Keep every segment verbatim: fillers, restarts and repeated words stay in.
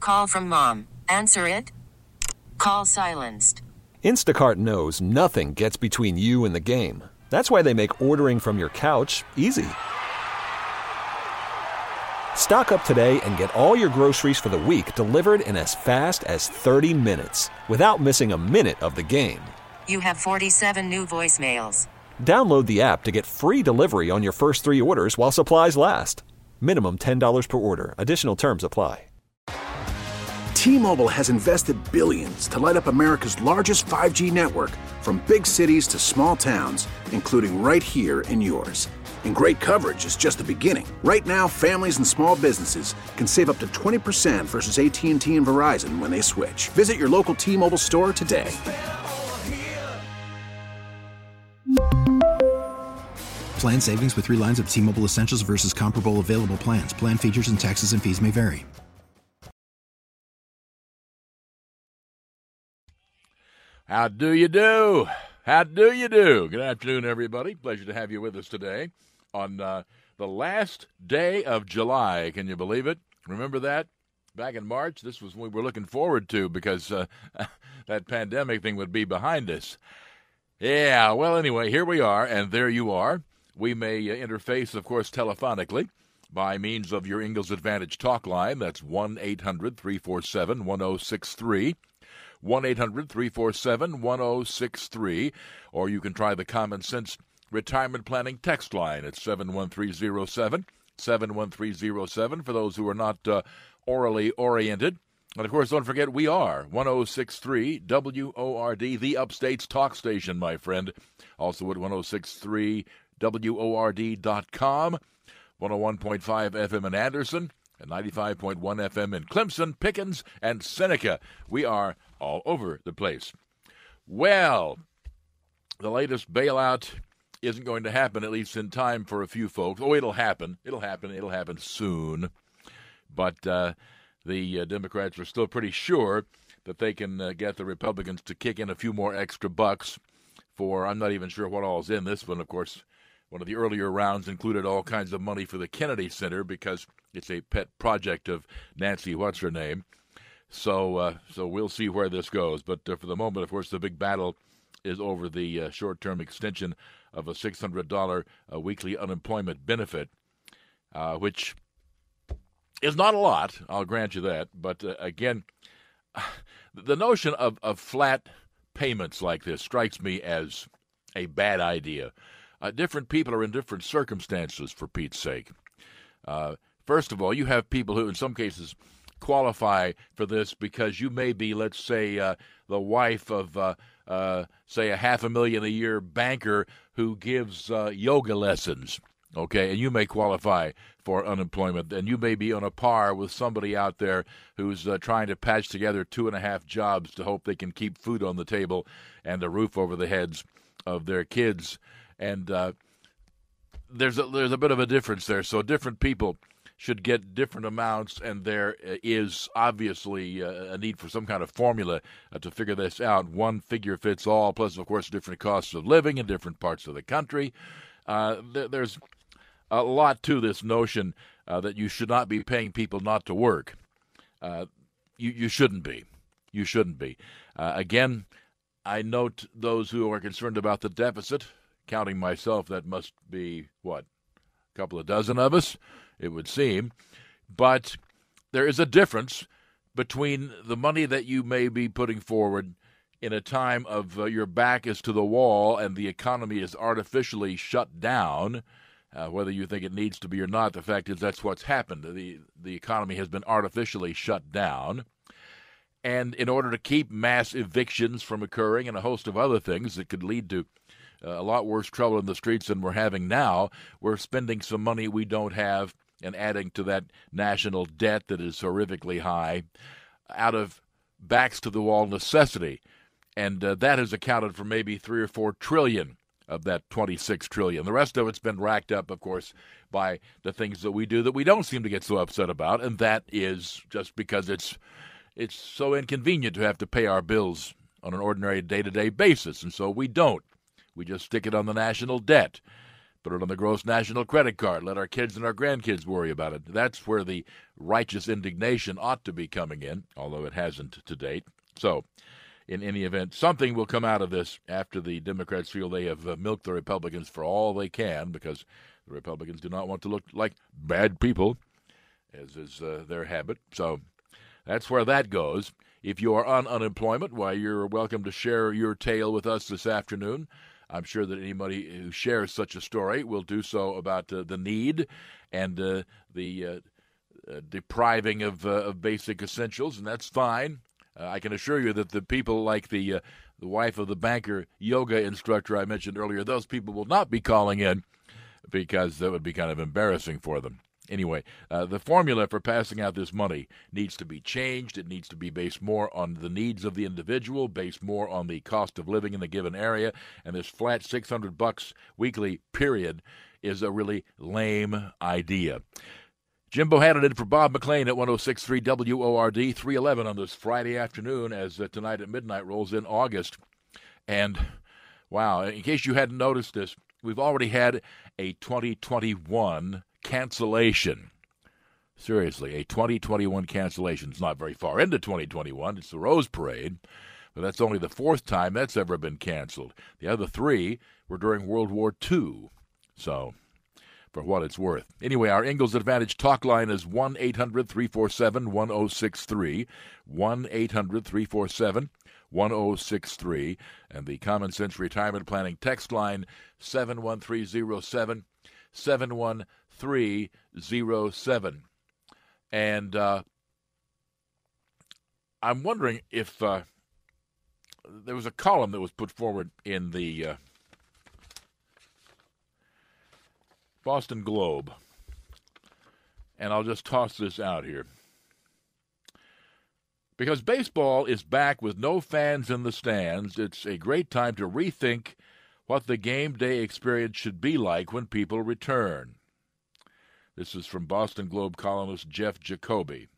Call from mom. Answer it. Call silenced. Instacart knows nothing gets between you and the game. That's why they make ordering from your couch easy. Stock up today and get all your groceries for the week delivered in as fast as thirty minutes without missing a minute of the game. You have forty-seven new voicemails. Download the app to get free delivery on your first three orders while supplies last. Minimum ten dollars per order. Additional terms apply. T-Mobile has invested billions to light up America's largest five G network, from big cities to small towns, including right here in yours. And great coverage is just the beginning. Right now, families and small businesses can save up to twenty percent versus A T and T and Verizon when they switch. Visit your local T-Mobile store today. Plan savings with three lines of T-Mobile Essentials versus comparable available plans. Plan features and taxes and fees may vary. How do you do? How do you do? Good afternoon, everybody. Pleasure to have you with us today on uh, the last day of July. Can you believe it? Remember that? Back in March, this was what we were looking forward to because uh, that pandemic thing would be behind us. Yeah, well, anyway, here we are, and there you are. We may uh, interface, of course, telephonically by means of your Ingalls Advantage talk line. That's one eight hundred three four seven one zero six three. one eight hundred three four seven one zero six three, or you can try the Common Sense Retirement Planning text line at seven one three zero seven, seven one three zero seven for those who are not uh, orally oriented. And, of course, don't forget, we are one zero six three W O R D, the Upstate's talk station, my friend. Also at one zero six three W O R D dot com, one oh one point five F M in Anderson, and ninety-five point one F M in Clemson, Pickens, and Seneca. We are all over the place. Well, the latest bailout isn't going to happen, at least in time for a few folks. Oh, it'll happen. It'll happen. It'll happen soon. But uh, the uh, Democrats are still pretty sure that they can uh, get the Republicans to kick in a few more extra bucks for, I'm not even sure what all's in this one. Of course, one of the earlier rounds included all kinds of money for the Kennedy Center because it's a pet project of Nancy what's-her-name. So uh, so we'll see where this goes. But uh, for the moment, of course, the big battle is over the uh, short-term extension of a six hundred dollars uh, weekly unemployment benefit, uh, which is not a lot, I'll grant you that. But uh, again, the notion of, of flat payments like this strikes me as a bad idea. Uh, different people are in different circumstances, for Pete's sake. Uh, first of all, you have people who, in some cases, qualify for this because you may be, let's say, uh, the wife of, uh, uh, say, a half a million a year banker who gives uh, yoga lessons, okay, and you may qualify for unemployment, and you may be on a par with somebody out there who's uh, trying to patch together two and a half jobs to hope they can keep food on the table and a roof over the heads of their kids. And uh, there's a, there's a bit of a difference there. So different people should get different amounts, and there is obviously uh, a need for some kind of formula uh, to figure this out. One figure fits all, plus, of course, different costs of living in different parts of the country. Uh, th- there's a lot to this notion uh, that you should not be paying people not to work. Uh, you, you shouldn't be. You shouldn't be. Uh, again, I note those who are concerned about the deficit. Counting myself, that must be, what, a couple of dozen of us, it would seem. But there is a difference between the money that you may be putting forward in a time of uh, your back is to the wall and the economy is artificially shut down, uh, whether you think it needs to be or not. The fact is that's what's happened. The, the economy has been artificially shut down. And in order to keep mass evictions from occurring and a host of other things that could lead to Uh, a lot worse trouble in the streets than we're having now, we're spending some money we don't have and adding to that national debt that is horrifically high out of backs-to-the-wall necessity. And uh, that has accounted for maybe three or four trillion of that twenty-six trillion. The rest of it's been racked up, of course, by the things that we do that we don't seem to get so upset about, and that is just because it's it's so inconvenient to have to pay our bills on an ordinary day-to-day basis, and so we don't. We just stick it on the national debt. Put it on the gross national credit card. Let our kids and our grandkids worry about it. That's where the righteous indignation ought to be coming in, although it hasn't to date. So, in any event, something will come out of this after the Democrats feel they have uh, milked the Republicans for all they can, because the Republicans do not want to look like bad people, as is uh, their habit. So that's where that goes. If you are on unemployment, why, you're welcome to share your tale with us this afternoon. I'm sure that anybody who shares such a story will do so about uh, the need and uh, the uh, uh, depriving of, uh, of basic essentials, and that's fine. Uh, I can assure you that the people like the uh, the wife of the banker yoga instructor I mentioned earlier, those people will not be calling in, because that would be kind of embarrassing for them. Anyway, uh, the formula for passing out this money needs to be changed. It needs to be based more on the needs of the individual, based more on the cost of living in the given area, and this flat six hundred bucks weekly period is a really lame idea. Jim Bohannon in for Bob McLean at one oh six point three W O R D, three eleven on this Friday afternoon, as uh, tonight at midnight rolls in August. And, wow, in case you hadn't noticed this, we've already had a twenty twenty-one cancellation. Seriously, a twenty twenty-one cancellation. It's not very far into twenty twenty-one. It's the Rose Parade, but that's only the fourth time that's ever been canceled. The other three were during World War Two. So, for what it's worth. Anyway, our Ingalls Advantage talk line is one eight hundred three four seven one oh six three, one eight hundred three four seven one oh six three, and the Common Sense Retirement Planning text line seven one three zero seven, seven one three zero seven. And uh, I'm wondering if uh, there was a column that was put forward in the uh, Boston Globe, and I'll just toss this out here. Because baseball is back with no fans in the stands, it's a great time to rethink what the game day experience should be like when people return. This is from Boston Globe columnist Jeff Jacoby.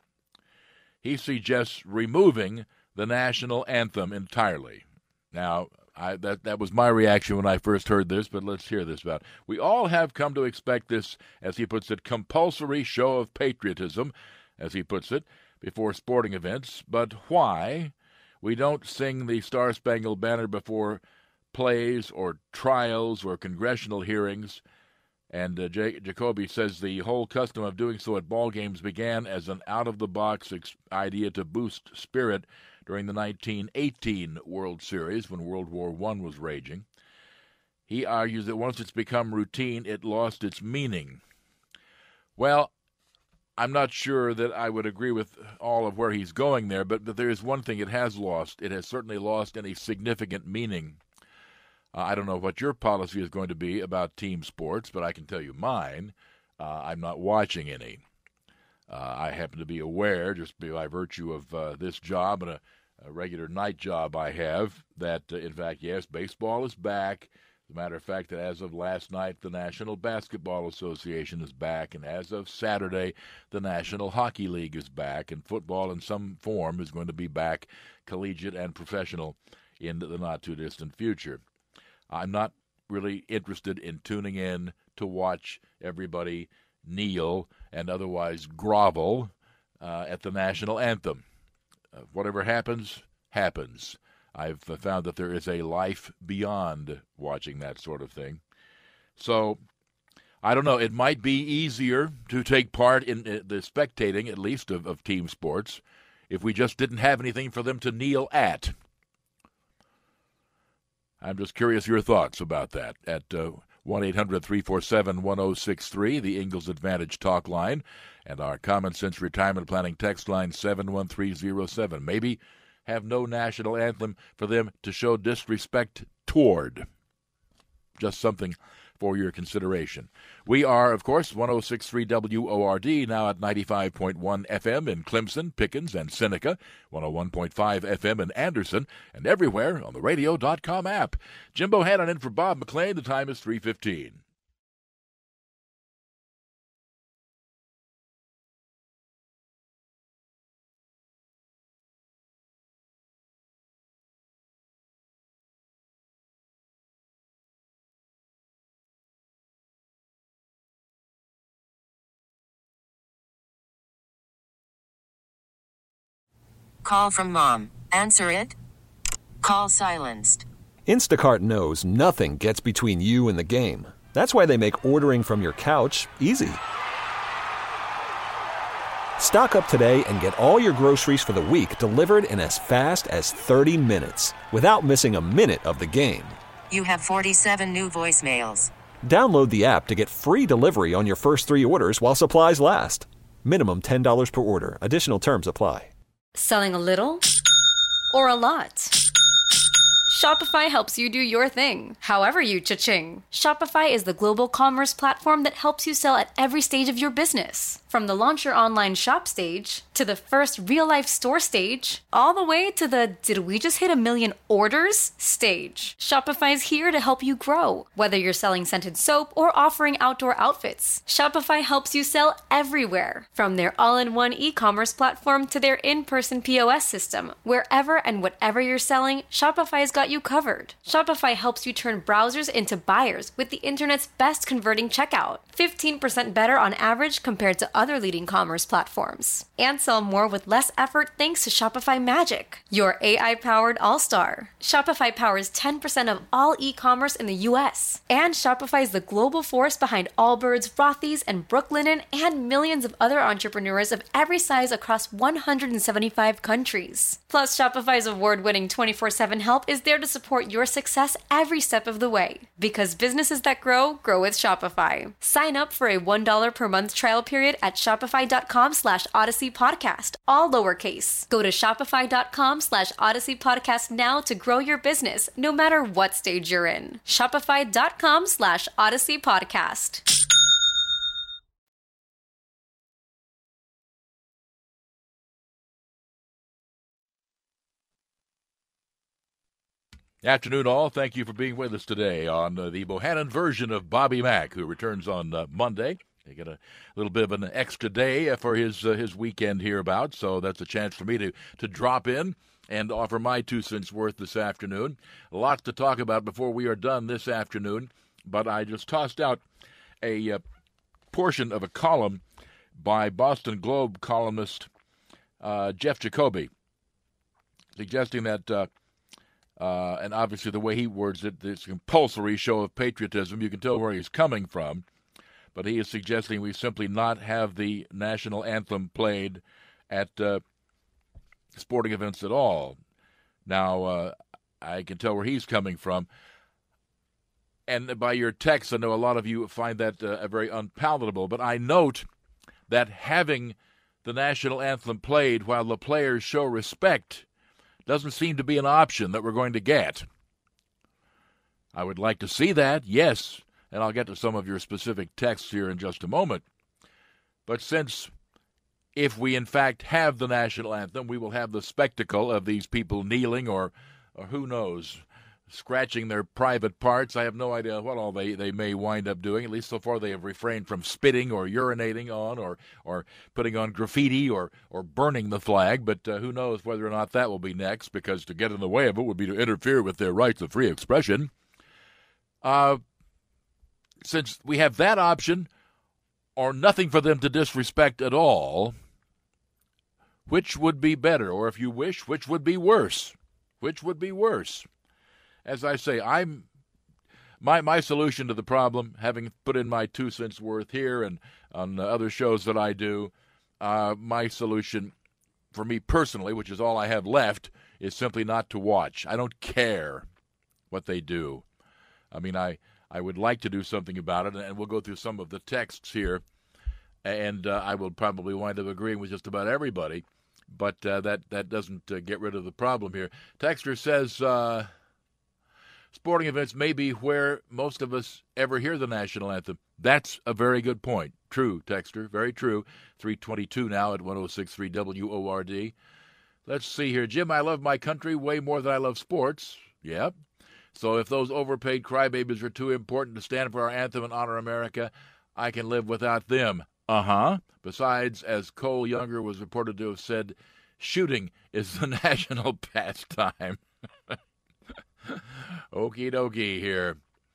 He suggests removing the national anthem entirely. Now, I, that, that was my reaction when I first heard this, but let's hear this about it. We all have come to expect this, as he puts it, compulsory show of patriotism, as he puts it, before sporting events. But why? We don't sing the Star-Spangled Banner before plays or trials or congressional hearings. And uh, J- Jacoby says the whole custom of doing so at ball games began as an out-of-the-box ex- idea to boost spirit during the nineteen eighteen World Series, when World War One was raging. He argues that once it's become routine, it lost its meaning. Well, I'm not sure that I would agree with all of where he's going there, but, but there is one thing it has lost. It has certainly lost any significant meaning. Uh, I don't know what your policy is going to be about team sports, but I can tell you mine. Uh, I'm not watching any. Uh, I happen to be aware, just by virtue of uh, this job and a, a regular night job I have, that, uh, in fact, yes, baseball is back. As a matter of fact, that as of last night, the National Basketball Association is back, and as of Saturday, the National Hockey League is back, and football in some form is going to be back, collegiate and professional, in the not-too-distant future. I'm not really interested in tuning in to watch everybody kneel and otherwise grovel uh, at the national anthem. Uh, whatever happens, happens. I've found that there is a life beyond watching that sort of thing. So, I don't know, it might be easier to take part in the spectating, at least, of, of team sports, if we just didn't have anything for them to kneel at. I'm just curious your thoughts about that at uh, one eight hundred three four seven one oh six three, the Ingalls Advantage talk line, and our Common Sense Retirement Planning text line seven one three zero seven. Maybe have no national anthem for them to show disrespect toward. Just something for your consideration. We are, of course, one oh six point three W O R D, now at ninety-five point one F M in Clemson, Pickens, and Seneca, one oh one point five F M in Anderson, and everywhere on the radio dot com app. Jim Bohannon in for Bob McLean. The time is three fifteen. Call from mom. Answer it. Call silenced. Instacart knows nothing gets between you and the game. That's why they make ordering from your couch easy. Stock up today and get all your groceries for the week delivered in as fast as thirty minutes without missing a minute of the game. You have forty-seven new voicemails. Download the app to get free delivery on your first three orders while supplies last. Minimum ten dollars per order. Additional terms apply. Selling a little or a lot? Shopify helps you do your thing, however you cha-ching. Shopify is the global commerce platform that helps you sell at every stage of your business. From the launch your online shop stage, to the first real-life store stage, all the way to the did we just hit a million orders stage. Shopify is here to help you grow. Whether you're selling scented soap or offering outdoor outfits, Shopify helps you sell everywhere. From their all-in-one e-commerce platform to their in-person P O S system, wherever and whatever you're selling, Shopify's got you covered. Shopify helps you turn browsers into buyers with the internet's best converting checkout. fifteen percent better on average compared to other leading commerce platforms. And sell more with less effort thanks to Shopify Magic, your A I-powered all-star. Shopify powers ten percent of all e-commerce in the U S. And Shopify is the global force behind Allbirds, Rothy's, and Brooklinen, and millions of other entrepreneurs of every size across one hundred seventy-five countries. Plus, Shopify's award-winning twenty-four seven help is there to support your success every step of the way. Because businesses that grow, grow with Shopify. Sign up for a one dollar per month trial period at shopify.com slash Odyssey Podcast, all lowercase. Go to shopify.com slash Odyssey Podcast now to grow your business, no matter what stage you're in. Shopify.com slash Odyssey Podcast. Afternoon, all. Thank you for being with us today on uh, the Bohannon version of Bobby Mack, who returns on uh, Monday. They get a little bit of an extra day for his uh, his weekend hereabouts, so that's a chance for me to, to drop in and offer my two cents worth this afternoon. A lot to talk about before we are done this afternoon, but I just tossed out a uh, portion of a column by Boston Globe columnist uh, Jeff Jacoby, suggesting that... Uh, Uh, and obviously the way he words it, this compulsory show of patriotism, you can tell where he's coming from. But he is suggesting we simply not have the national anthem played at uh, sporting events at all. Now, uh, I can tell where he's coming from. And by your text, I know a lot of you find that uh, very unpalatable. But I note that having the national anthem played while the players show respect doesn't seem to be an option that we're going to get. I would like to see that, yes, and I'll get to some of your specific texts here in just a moment. But since if we in fact have the national anthem, we will have the spectacle of these people kneeling or, or who knows, scratching their private parts. I have no idea what all they, they may wind up doing. At least so far they have refrained from spitting or urinating on or or putting on graffiti or, or burning the flag. But uh, who knows whether or not that will be next, because to get in the way of it would be to interfere with their rights of free expression. Uh, since we have that option or nothing for them to disrespect at all, which would be better? Or if you wish, which would be worse? Which would be worse? As I say, I'm my my solution to the problem, having put in my two cents worth here and on other shows that I do, uh, my solution for me personally, which is all I have left, is simply not to watch. I don't care what they do. I mean, I, I would like to do something about it, and we'll go through some of the texts here, and uh, I will probably wind up agreeing with just about everybody, but uh, that, that doesn't uh, get rid of the problem here. Texter says... Uh, Sporting events may be where most of us ever hear the national anthem. That's a very good point. True, Texter, very true. three twenty-two now at one oh six point three W O R D. Let's see here. Jim, I love my country way more than I love sports. Yep. So if those overpaid crybabies are too important to stand for our anthem and honor America, I can live without them. Uh-huh. Besides, as Cole Younger was reported to have said, shooting is the national pastime. Okie dokie here.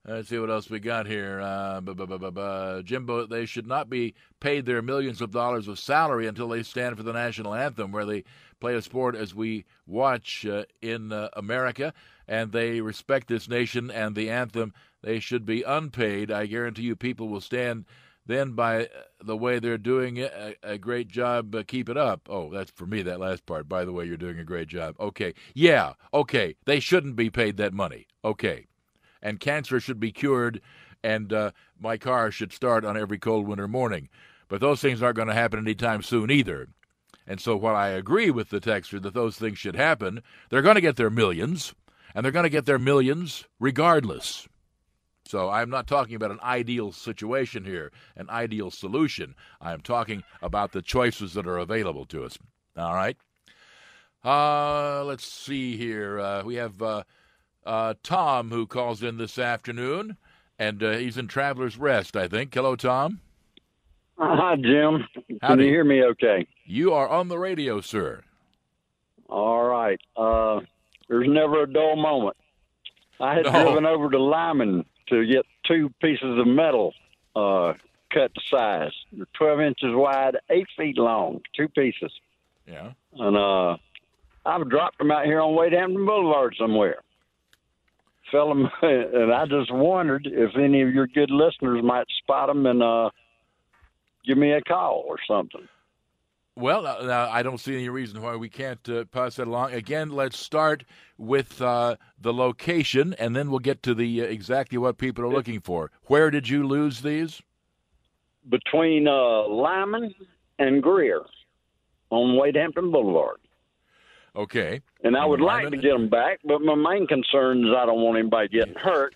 Let's see what else we got here. Uh, bu- bu- bu- bu- bu- Jimbo, they should not be paid their millions of dollars of salary until they stand for the national anthem, where they play a sport as we watch uh, in uh, America, and they respect this nation and the anthem. They should be unpaid. I guarantee you people will stand then by the way they're doing it, a, a great job. Uh, keep it up. Oh, that's for me, that last part. By the way, you're doing a great job. Okay. Yeah, okay. They shouldn't be paid that money. Okay. And cancer should be cured, and uh, my car should start on every cold winter morning. But those things aren't going to happen anytime soon either. And so while I agree with the texter that those things should happen, they're going to get their millions, and they're going to get their millions regardless. So I'm not talking about an ideal situation here, an ideal solution. I'm talking about the choices that are available to us. All right? Uh, let's see here. Uh, we have... Uh, Uh, Tom, who calls in this afternoon, and uh, he's in Traveler's Rest, I think. Hello, Tom. Uh, hi, Jim. Can Howdy. you hear me okay? You are on the radio, sir. All right. Uh, there's never a dull moment. I had No. driven over to Lyman to get two pieces of metal uh, cut to size. They're twelve inches wide, eight feet long, two pieces. Yeah. And uh, I've dropped them out here on Wade Hampton Boulevard somewhere. Fell them, and I just wondered if any of your good listeners might spot them and uh, give me a call or something. Well, uh, now, I don't see any reason why we can't uh, pass that along. Again, let's start with uh, the location, and then we'll get to the uh, exactly what people are looking for. Where did you lose these? Between uh, Lyman and Greer on Wade Hampton Boulevard. Okay. And I would And like Lyman- to get them back, but my main concern is I don't want anybody getting hurt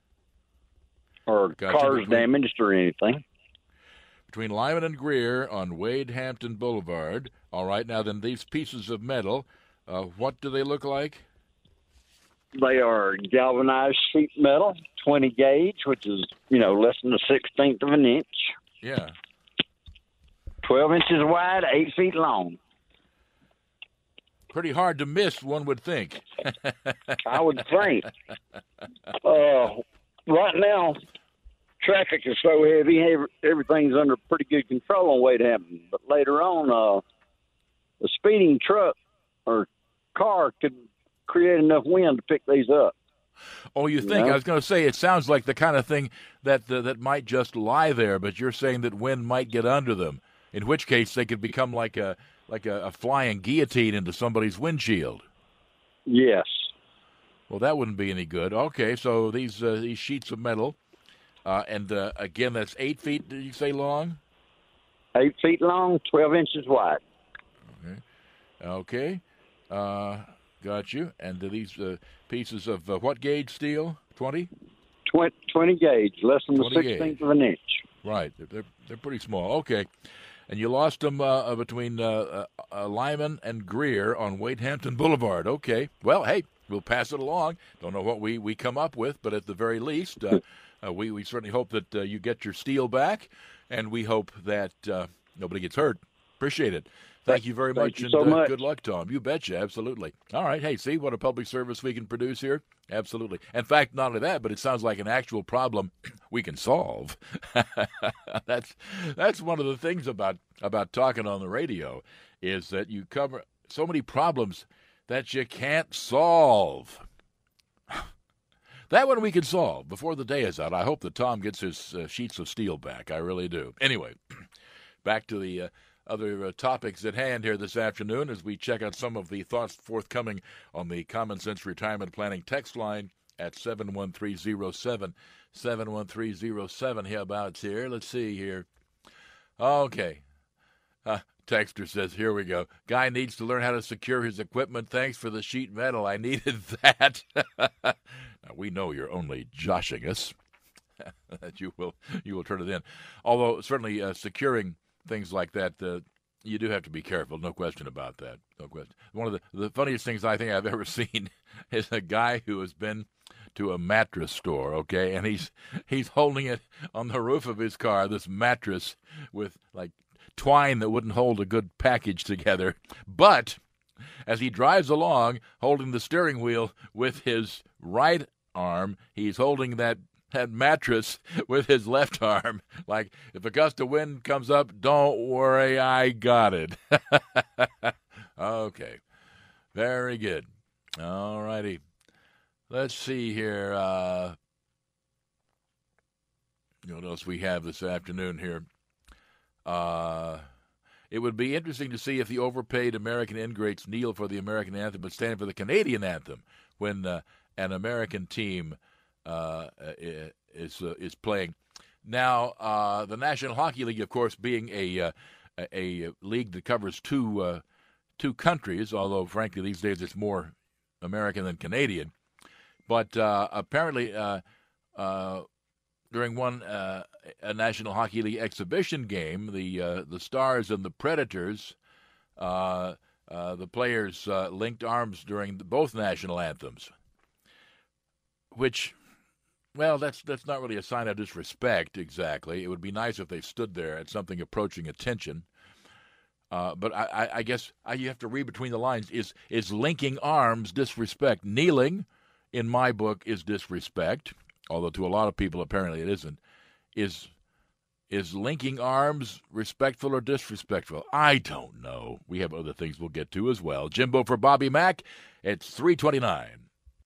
or Gotcha. cars Between- damaged or anything. Between Lyman and Greer on Wade Hampton Boulevard. All right. Now, then, these pieces of metal, uh, what do they look like? They are galvanized sheet metal, twenty gauge, which is, you know, less than a sixteenth of an inch, Yeah. twelve inches wide, eight feet long. Pretty hard to miss, one would think. I would think. Uh, right now, traffic is so heavy, ev- everything's under pretty good control on Wade Hampton. But later on, uh, a speeding truck or car could create enough wind to pick these up. Oh, you think? Yeah. I was going to say, it sounds like the kind of thing that uh, that might just lie there, but you're saying that wind might get under them, in which case they could become like a like a, a flying guillotine into somebody's windshield. Yes. Well, that wouldn't be any good. Okay, so these uh, these sheets of metal, uh, and uh, again, that's eight feet, did you say, long? Eight feet long, twelve inches wide. Okay, uh, got you. And uh, these uh, pieces of uh, what gauge steel? twenty? twenty, twenty gauge, less than the twenty sixteenth gauge. of an inch. Right, they're, they're, they're pretty small. Okay. And you lost them uh, between uh, uh, uh, Lyman and Greer on Wade Hampton Boulevard. Okay. Well, hey, we'll pass it along. Don't know what we, we come up with, but at the very least, uh, uh, we, we certainly hope that uh, you get your steel back, and we hope that uh, nobody gets hurt. Appreciate it. Thank you very Thank much, you and so uh, much. good luck, Tom. You betcha, absolutely. All right, hey, see what a public service we can produce here? Absolutely. In fact, not only that, but it sounds like an actual problem we can solve. that's that's one of the things about about talking on the radio, is that you cover so many problems that you can't solve. That one we can solve before the day is out. I hope that Tom gets his uh, sheets of steel back. I really do. Anyway, back to the uh, other uh, topics at hand here this afternoon as we check out some of the thoughts forthcoming on the Common Sense Retirement Planning text line at seven one three zero seven, seven one three zero seven. Hereabouts here. Let's see here. Okay. Uh, Texter says, here we go. Guy needs to learn how to secure his equipment. Thanks for the sheet metal. I needed that. Now, we know you're only joshing us. that you will you will turn it in. Although, certainly, uh, securing things like that, uh, you do have to be careful. No question about that. No question. One of the, the funniest things I think I've ever seen is a guy who has been to a mattress store, okay, and he's he's holding it on the roof of his car, this mattress with, like, twine that wouldn't hold a good package together. But as he drives along, holding the steering wheel with his right arm, he's holding that that mattress with his left arm. Like, if a gust of wind comes up, don't worry, I got it. Okay. Very good. All righty. Let's see here. Uh, what else we have this afternoon here? Uh, it would be interesting to see if the overpaid American ingrates kneel for the American anthem but stand for the Canadian anthem when uh, an American team uh, is uh, is playing. Now, uh, the National Hockey League, of course, being a uh, a, a league that covers two uh, two countries, although frankly these days it's more American than Canadian. But uh, apparently, uh, uh, during one uh, a National Hockey League exhibition game, the uh, the Stars and the Predators, uh, uh, the players uh, linked arms during the, both national anthems. Which, well, that's that's not really a sign of disrespect exactly. It would be nice if they stood there at something approaching attention. Uh, but I, I, I guess I, you have to read between the lines. Is is linking arms disrespect? Kneeling, in my book, is disrespect, although to a lot of people apparently it isn't. Is is linking arms respectful or disrespectful? I don't know. We have other things we'll get to as well. Jimbo for Bobby Mack. It's three twenty-nine.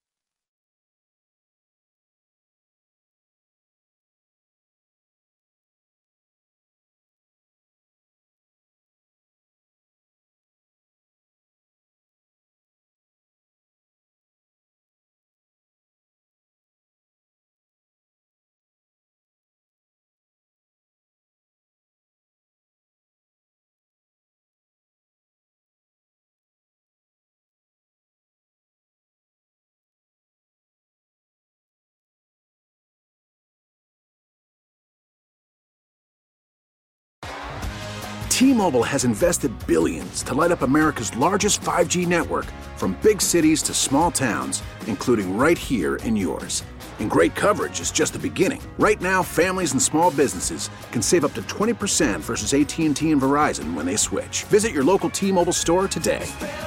T-Mobile has invested billions to light up America's largest five G network, from big cities to small towns, including right here in yours. And great coverage is just the beginning. Right now, families and small businesses can save up to twenty percent versus A T and T and Verizon when they switch. Visit your local T-Mobile store today.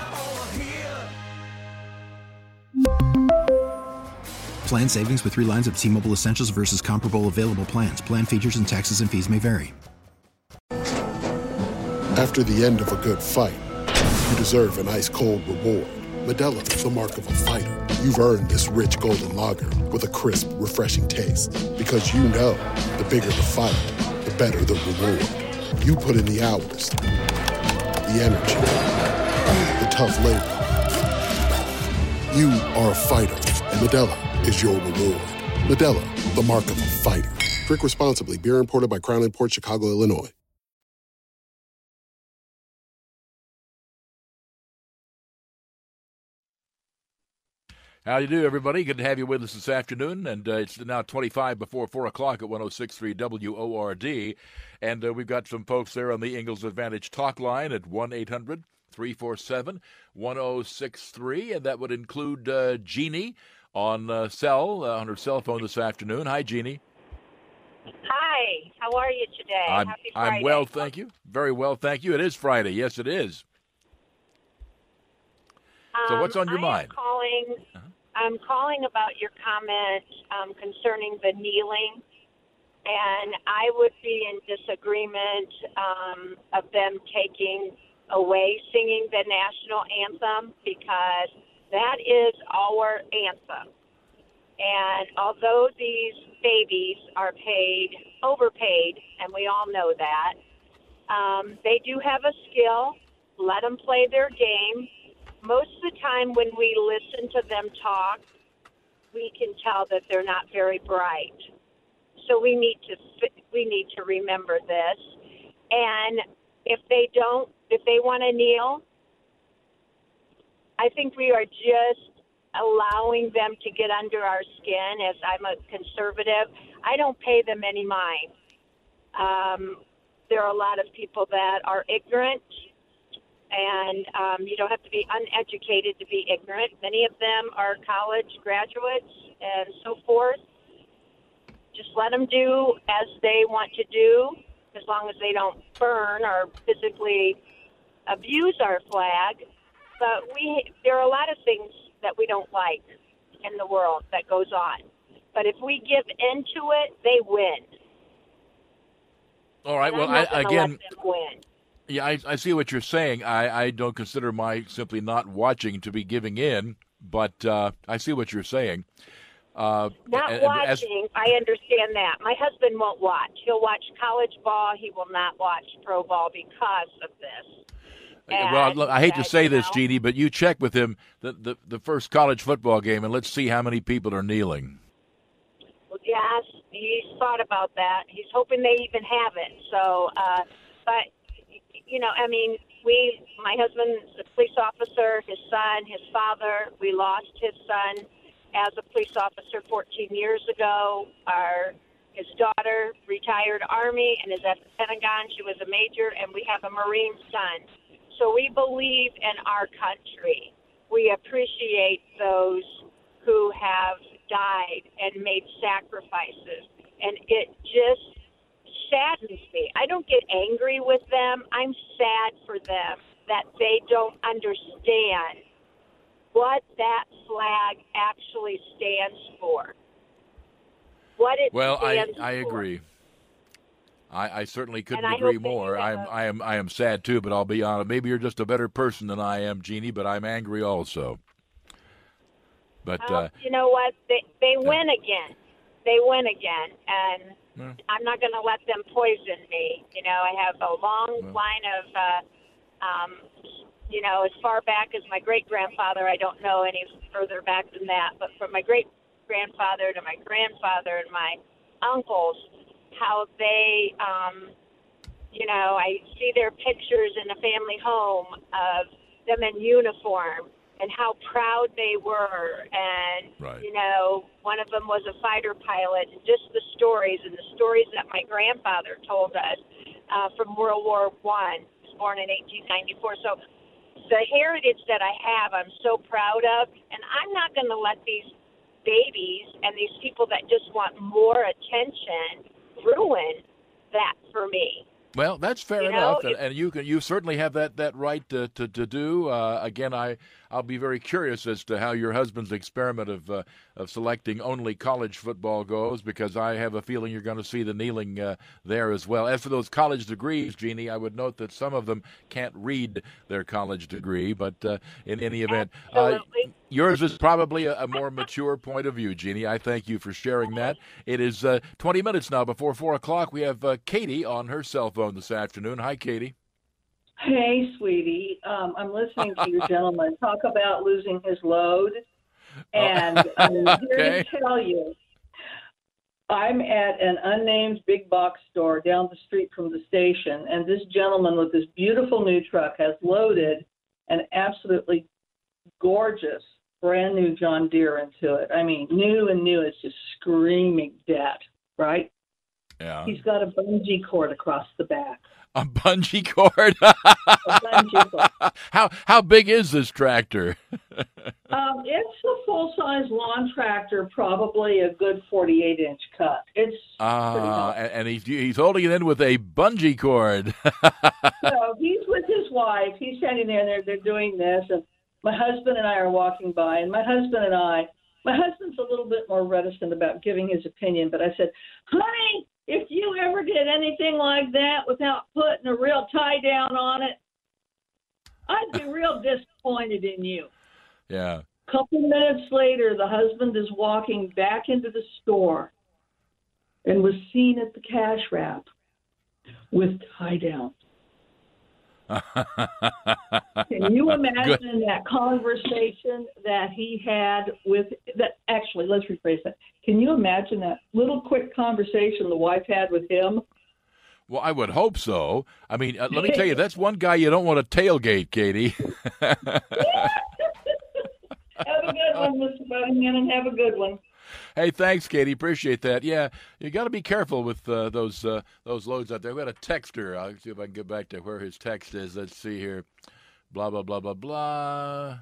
Plan savings with three lines of T-Mobile Essentials versus comparable available plans. Plan features and taxes and fees may vary. After the end of a good fight, you deserve an ice-cold reward. Modelo is the mark of a fighter. You've earned this rich golden lager with a crisp, refreshing taste. Because you know, the bigger the fight, the better the reward. You put in the hours, the energy, the tough labor. You are a fighter, and Modelo is your reward. Modelo, the mark of a fighter. Drink responsibly. Beer imported by Crown Imports, Chicago, Illinois. How do you do, everybody? Good to have you with us this afternoon. And uh, it's now twenty-five before four o'clock at one oh six point three W O R D. And uh, we've got some folks there on the Ingalls Advantage talk line at one eight hundred three four seven one oh six three. And that would include uh, Jeannie on uh, cell, uh, on her cell phone this afternoon. Hi, Jeannie. Hi. How are you today? I'm, Happy Friday. I'm well, thank you. Very well, thank you. It is Friday. Yes, it is. Um, so what's on your I mind? Am calling, uh-huh. I'm calling about your comment um, concerning the kneeling, and I would be in disagreement um, of them taking away singing the national anthem, because that is our anthem. And although these babies are paid, overpaid, and we all know that, um, they do have a skill. Let them play their game. Most of the time when we listen to them talk, we can tell that they're not very bright. So we need to we need to remember this. And if they don't, if they want to kneel, I think we are just allowing them to get under our skin. As I'm a conservative, I don't pay them any mind. Um, there are a lot of people that are ignorant. And um, you don't have to be uneducated to be ignorant. Many of them are college graduates and so forth. Just let them do as they want to do, as long as they don't burn or physically abuse our flag. But we, there are a lot of things that we don't like in the world that goes on. But if we give into it, they win. All right. And Well, I'm not I, gonna again, let them win. yeah, I, I see what you're saying. I, I don't consider my simply not watching to be giving in, but uh, I see what you're saying. Uh, Not and- and watching, as- I understand that. My husband won't watch. He'll watch college ball. He will not watch pro ball because of this. well, And look, I hate to that, say you this, know, Jeannie, but you check with him the, the, the first college football game, and let's see how many people are kneeling. Yes, he's thought about that. He's hoping they even have it. So, uh, but, you know, I mean, we, my husband's a police officer, his son, his father, we lost his son as a police officer fourteen years ago. Our his daughter retired Army and is at the Pentagon. She was a major, and we have a Marine son. So we believe in our country. We appreciate those who have died and made sacrifices. And it just saddens me. I don't get angry with them. I'm sad for them that they don't understand what that flag actually stands for. What it Well, I, stands I for. agree. I, I certainly couldn't And I agree hope that you more. I have am a- I am I am sad too, but I'll be honest. Maybe you're just a better person than I am, Jeannie, but I'm angry also. But Well, uh, you know what? They they win again. They win again, and Yeah. I'm not going to let them poison me. You know, I have a long Well. line of, uh, um, you know, as far back as my great grandfather. I don't know any further back than that, but from my great grandfather to my grandfather and my uncles, how they, um, you know, I see their pictures in a family home of them in uniform and how proud they were. And, Right. you know, one of them was a fighter pilot, and just the stories and the stories that my grandfather told us uh, from World War One. He was born in eighteen ninety-four. So the heritage that I have, I'm so proud of, and I'm not going to let these babies and these people that just want more attention ruin that for me. well, that's fair You know, enough, and, it- and you can you certainly have that, that right to to, to do. Uh, again, I I'll be very curious as to how your husband's experiment of uh, of selecting only college football goes, because I have a feeling you're going to see the kneeling uh, there as well. As for those college degrees, Jeannie, I would note that some of them can't read their college degree, but uh, in any event, uh, Absolutely. yours is probably a, a more mature point of view, Jeannie. I thank you for sharing that. It is uh, twenty minutes now before four o'clock. We have uh, Katie on her cell phone this afternoon. Hi, Katie. Hey, sweetie. Um, I'm listening to your gentleman talk about losing his load. And I'm here Okay. to tell you, I'm at an unnamed big box store down the street from the station, and this gentleman with this beautiful new truck has loaded an absolutely gorgeous brand new John Deere into it. I mean, new and new. It's just screaming debt, right? Yeah. He's got a bungee cord across the back. A bungee cord. A bungee cord. how how big is this tractor? Um, it's a full-size lawn tractor, probably a good forty-eight inch cut. It's Ah, pretty uh, nice. and, and he's he's holding it in with a bungee cord. So he's with his wife. He's standing there, and they're, they're doing this, and my husband and I are walking by, and my husband and I, my husband's a little bit more reticent about giving his opinion, but I said, honey, if you ever did anything like that without putting a real tie down on it, I'd be real disappointed in you. Yeah. A couple minutes later, the husband is walking back into the store and was seen at the cash wrap with tie down. Can you imagine that conversation that he had with that? Actually, let's rephrase that. Can you imagine that little quick conversation the wife had with him? Well, I would hope so. I mean, uh, let me tell you, that's one guy you don't want to tailgate, Katie. Have a good one, Mister Buddington, and have a good one. Hey, thanks, Katie. Appreciate that. Yeah, you got to be careful with uh, those uh, those loads out there. We got a texter. I'll see if I can get back to where his text is. Let's see here. Blah, blah, blah, blah, blah.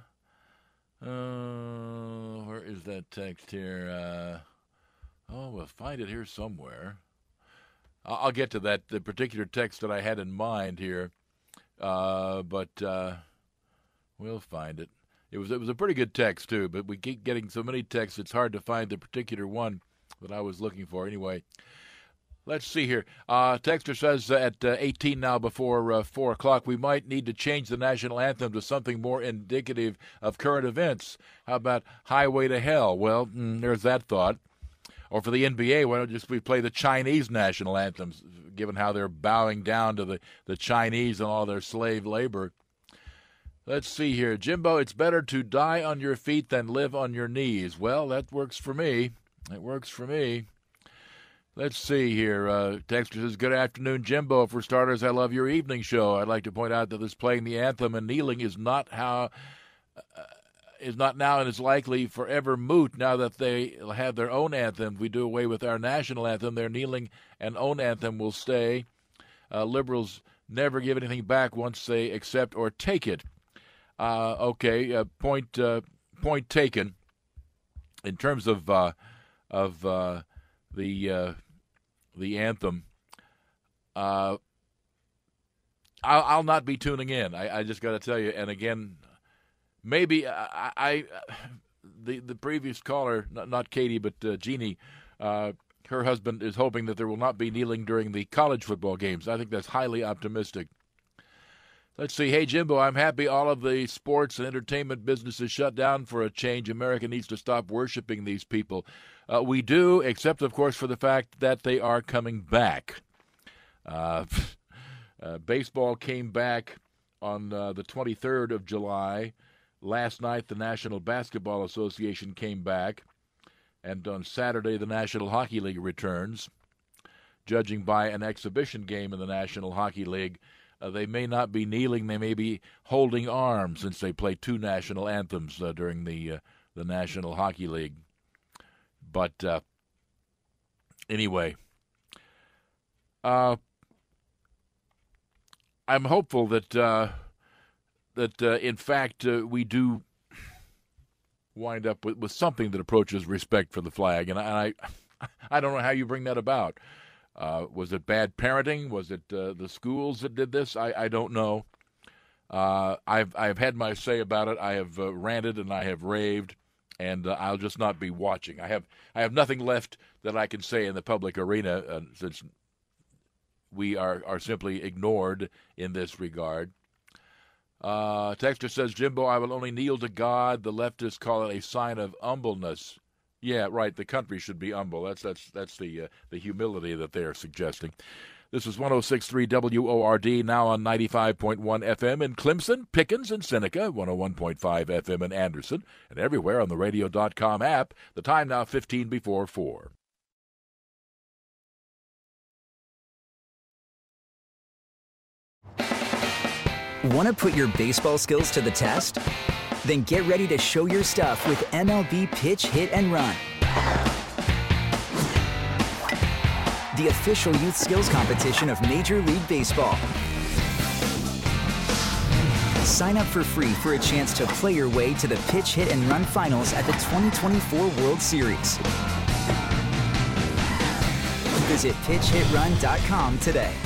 Uh, where is that text here? Uh, oh, we'll find it here somewhere. I'll, I'll get to that, the particular text that I had in mind here. Uh, but uh, we'll find it. It was it was a pretty good text, too, but we keep getting so many texts, it's hard to find the particular one that I was looking for. Anyway, let's see here. Uh, Texter says uh, at uh, eighteen now before uh, four o'clock, we might need to change the national anthem to something more indicative of current events. How about Highway to Hell? Well, mm, there's that thought. Or for the N B A, why don't just we play the Chinese national anthems, given how they're bowing down to the, the Chinese and all their slave labor. Let's see here. Jimbo, it's better to die on your feet than live on your knees. Well, that works for me. It works for me. Let's see here. Uh, Texter says, good afternoon, Jimbo. For starters, I love your evening show. I'd like to point out that this playing the anthem and kneeling is not how uh, is not now and is likely forever moot now that they have their own anthem. If we do away with our national anthem, their kneeling and own anthem will stay. Uh, liberals never give anything back once they accept or take it. Uh, okay, uh, point uh, point taken. In terms of uh, of uh, the uh, the anthem, uh, I'll, I'll not be tuning in. I, I just got to tell you. And again, maybe I, I the the previous caller, not, not Katie, but uh, Jeannie, uh, her husband is hoping that there will not be kneeling during the college football games. I think that's highly optimistic. Let's see. Hey, Jimbo, I'm happy all of the sports and entertainment businesses shut down for a change. America needs to stop worshiping these people. Uh, we do, except, of course, for the fact that they are coming back. Uh, uh, baseball came back on uh, the twenty-third of July. Last night, the National Basketball Association came back. And on Saturday, the National Hockey League returns. Judging by an exhibition game in the National Hockey League, Uh, they may not be kneeling; they may be holding arms, since they play two national anthems uh, during the uh, the National Hockey League. But uh, anyway, uh, I'm hopeful that uh, that uh, in fact uh, we do wind up with, with something that approaches respect for the flag, and I and I, I don't know how you bring that about. Uh, was it bad parenting? Was it uh, the schools that did this? I, I don't know. Uh, I've I've had my say about it. I have uh, ranted and I have raved, and uh, I'll just not be watching. I have I have nothing left that I can say in the public arena uh, since we are, are simply ignored in this regard. Uh, Texter says, Jimbo, I will only kneel to God. The leftists call it a sign of humbleness. Yeah, right. The country should be humble. That's that's that's the uh, the humility that they are suggesting. This is one oh six point three W O R D, now on ninety-five point one F M in Clemson, Pickens, and Seneca, one oh one point five F M in Anderson, and everywhere on the radio dot com app. The time now fifteen before four. Want to put your baseball skills to the test? Then get ready to show your stuff with M L B Pitch, Hit, and Run. The official youth skills competition of Major League Baseball. Sign up for free for a chance to play your way to the Pitch, Hit, and Run finals at the twenty twenty-four World Series. Visit pitch hit run dot com today.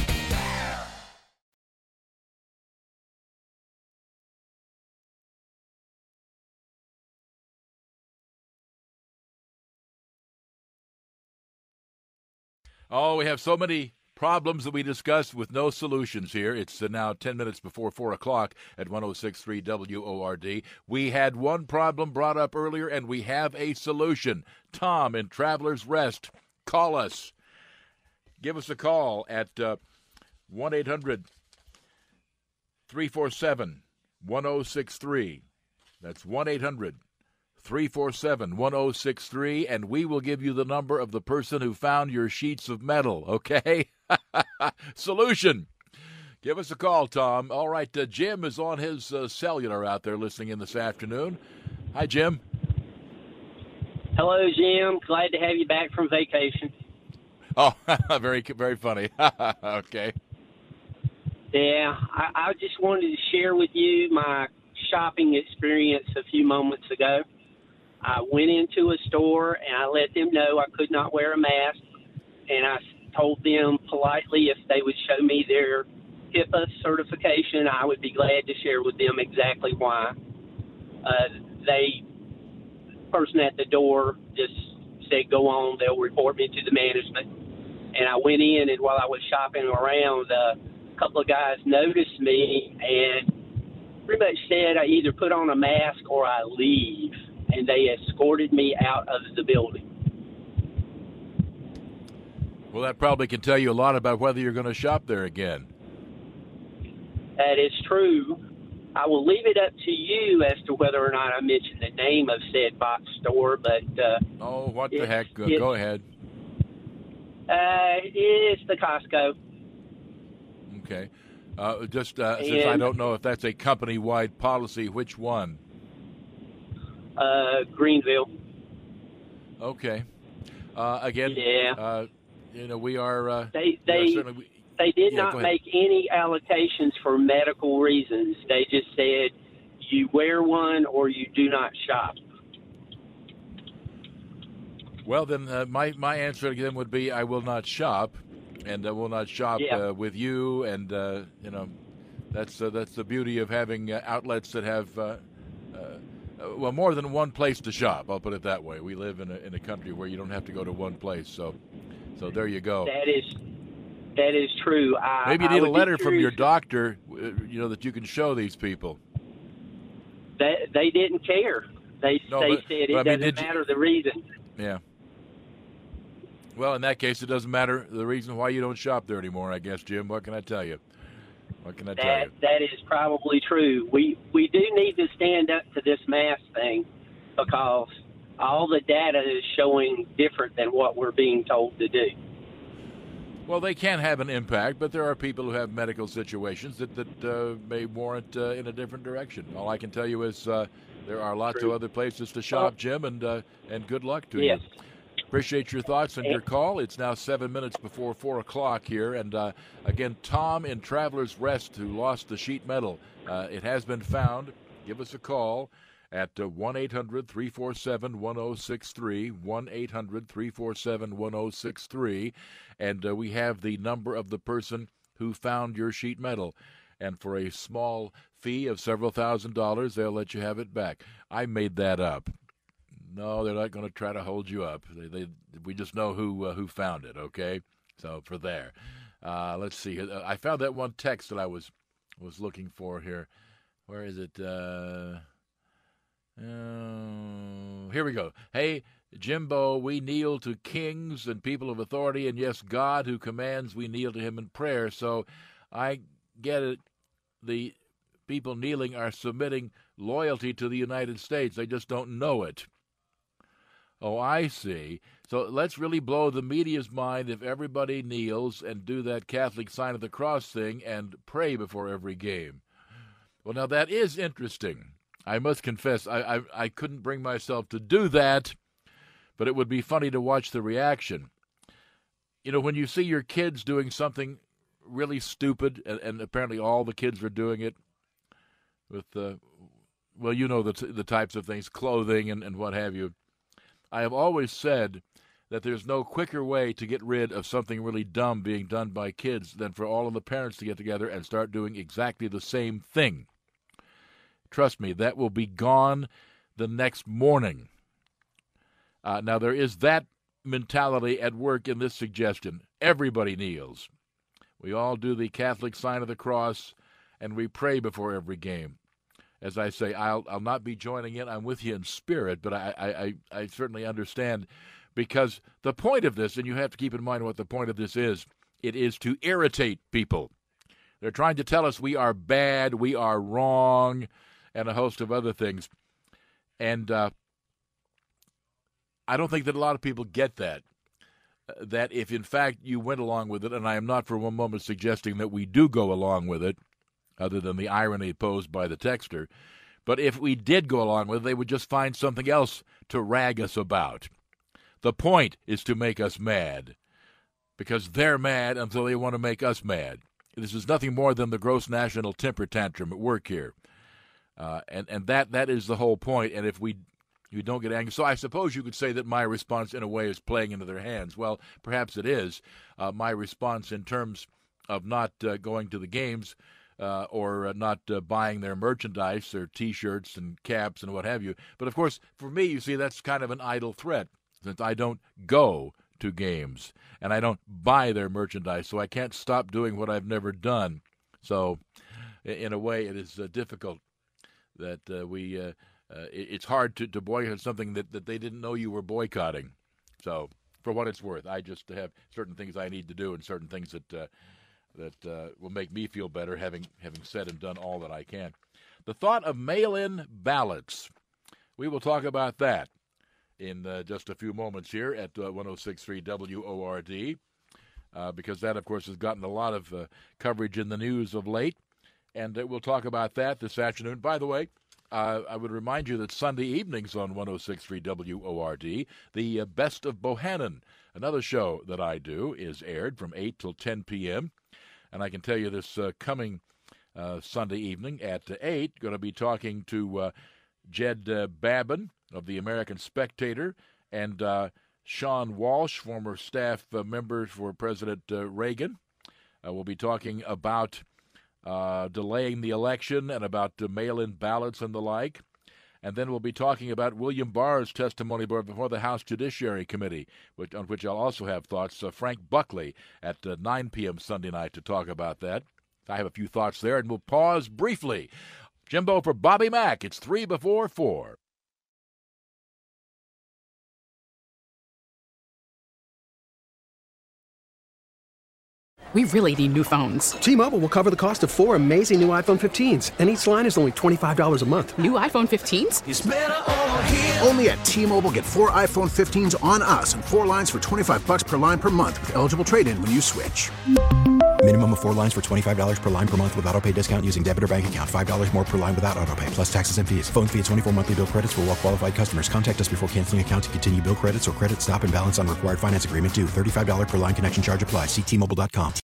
Oh, we have so many problems that we discussed with no solutions here. It's uh, now ten minutes before four o'clock at one oh six point three W O R D. We had one problem brought up earlier, and we have a solution. Tom in Travelers Rest, call us. Give us a call at uh, one eight hundred three four seven one oh six three. That's one eight hundred three four seven one oh six three, and we will give you the number of the person who found your sheets of metal, okay? Solution. Give us a call, Tom. All right, uh, Jim is on his uh, cellular out there listening in this afternoon. Hi, Jim. Hello, Jim. Glad to have you back from vacation. Oh, very, very funny. Okay. Yeah, I, I just wanted to share with you my shopping experience a few moments ago. I went into a store and I let them know I could not wear a mask, and I told them politely if they would show me their HIPAA certification, I would be glad to share with them exactly why. Uh, they, person at the door just said, go on, they'll report me to the management. And I went in, and while I was shopping around, uh, a couple of guys noticed me and pretty much said I either put on a mask or I leave, and they escorted me out of the building. Well, that probably can tell you a lot about whether you're going to shop there again. That is true. I will leave it up to you as to whether or not I mention the name of said box store, but... Uh, oh, what the it, heck? Go, it, go ahead. Uh, it's the Costco. Okay. Uh, just uh, since I don't know if that's a company-wide policy, which one? Uh, Greenville. Okay. Uh, again, yeah. uh, you know, we are... Uh, they they, you know, we, they did yeah, not make any allocations for medical reasons. They just said you wear one or you do not shop. Well, then uh, my, my answer to them would be I will not shop, and I will not shop yeah. uh, with you. And, uh, you know, that's uh, that's the beauty of having uh, outlets that have, uh, uh, well, more than one place to shop. I'll put it that way. We live in a, in a country where you don't have to go to one place. So so there you go. That is that is true. I, Maybe you need I a letter from your curious. doctor, you know, that you can show these people. They, they didn't care. They, No, they but- said it but I mean, doesn't did you- matter the reason. Yeah. Well, in that case, it doesn't matter the reason why you don't shop there anymore, I guess, Jim. What can I tell you? What can I tell That you? that is probably true. We we do need to stand up to this mask thing because all the data is showing different than what we're being told to do. Well, they can have an impact, but there are people who have medical situations that, that uh, may warrant uh, in a different direction. All I can tell you is uh, there are lots True. of other places to shop, Well, Jim, and uh, and good luck to yes. you. Appreciate your thoughts and your call. It's now seven minutes before four o'clock here. And, uh, again, Tom in Travelers Rest, who lost the sheet metal. Uh, it has been found. Give us a call at uh, one eight hundred three four seven one zero six three, one eight hundred three four seven one zero six three. And uh, we have the number of the person who found your sheet metal. And for a small fee of several thousand dollars, they'll let you have it back. I made that up. No, they're not going to try to hold you up. They, they, we just know who uh, who found it. Okay, so for there, uh, let's see. Uh, I found that one text that I was was looking for here. Where is it? Uh, uh, here we go. Hey, Jimbo, we kneel to kings and people of authority, and yes, God who commands, we kneel to Him in prayer. So, I get it. The people kneeling are submitting loyalty to the United States. They just don't know it. Oh, I see. So let's really blow the media's mind if everybody kneels and do that Catholic sign of the cross thing and pray before every game. Well, now that is interesting. I must confess, I, I, I couldn't bring myself to do that, but it would be funny to watch the reaction. You know, when you see your kids doing something really stupid, and, and apparently all the kids are doing it with, uh, well, you know the, t- the types of things, clothing and, and what have you. I have always said that there's no quicker way to get rid of something really dumb being done by kids than for all of the parents to get together and start doing exactly the same thing. Trust me, that will be gone the next morning. Uh, now, there is that mentality at work in this suggestion. Everybody kneels. We all do the Catholic sign of the cross, and we pray before every game. As I say, I'll I'll not be joining in. I'm with you in spirit, but I, I, I certainly understand, because the point of this, and you have to keep in mind what the point of this is, it is to irritate people. They're trying to tell us we are bad, we are wrong, and a host of other things. And uh, I don't think that a lot of people get that, that if in fact you went along with it, and I am not for one moment suggesting that we do go along with it, other than the irony posed by the texter. But if we did go along with it, they would just find something else to rag us about. The point is to make us mad, because they're mad until they want to make us mad. This is nothing more than the gross national temper tantrum at work here. Uh, and, and that that is the whole point. And if we you don't get angry. So I suppose you could say that my response, in a way, is playing into their hands. Well, perhaps it is. Uh, my response in terms of not uh, going to the games, Uh, or uh, not uh, buying their merchandise, their T-shirts and caps and what have you. But, of course, for me, you see, that's kind of an idle threat. since I don't go to games and I don't buy their merchandise, so I can't stop doing what I've never done. So, in a way, it is uh, difficult that uh, we. Uh, uh, it, it's hard to, to boycott something that, that they didn't know you were boycotting. So, for what it's worth, I just have certain things I need to do and certain things that uh, that uh, will make me feel better, having having said and done all that I can. The thought of mail-in ballots. We will talk about that in uh, just a few moments here at uh, one oh six point three W O R D, uh, because that, of course, has gotten a lot of uh, coverage in the news of late, and uh, we'll talk about that this afternoon. By the way, uh, I would remind you that Sunday evenings on one oh six point three W O R D, the uh, Best of Bohannon, another show that I do, is aired from eight till ten p.m., and I can tell you this uh, coming uh, Sunday evening at uh, eight, going to be talking to uh, Jed uh, Babin of the American Spectator, and uh, Sean Walsh, former staff uh, member for President uh, Reagan. Uh, we'll be talking about uh, delaying the election and about uh, mail-in ballots and the like. And then we'll be talking about William Barr's testimony before the House Judiciary Committee, which, on which I'll also have thoughts. Uh, Frank Buckley at uh, nine p.m. Sunday night to talk about that. I have a few thoughts there, and we'll pause briefly. Jimbo for Bobby Mack. It's three before four. We really need new phones. T-Mobile will cover the cost of four amazing new iPhone fifteens, and each line is only twenty-five dollars a month. New iPhone fifteens? It's better over here. Only at T-Mobile, get four iPhone fifteens on us and four lines for twenty-five bucks per line per month with eligible trade-in when you switch. Minimum of four lines for twenty-five dollars per line per month with autopay discount using debit or bank account. five dollars more per line without autopay, plus taxes and fees. Phone fee at twenty-four monthly bill credits for well-qualified customers. Contact us before canceling account to continue bill credits or credit stop and balance on required finance agreement due. thirty-five dollars per line connection charge applies. See T Mobile dot com.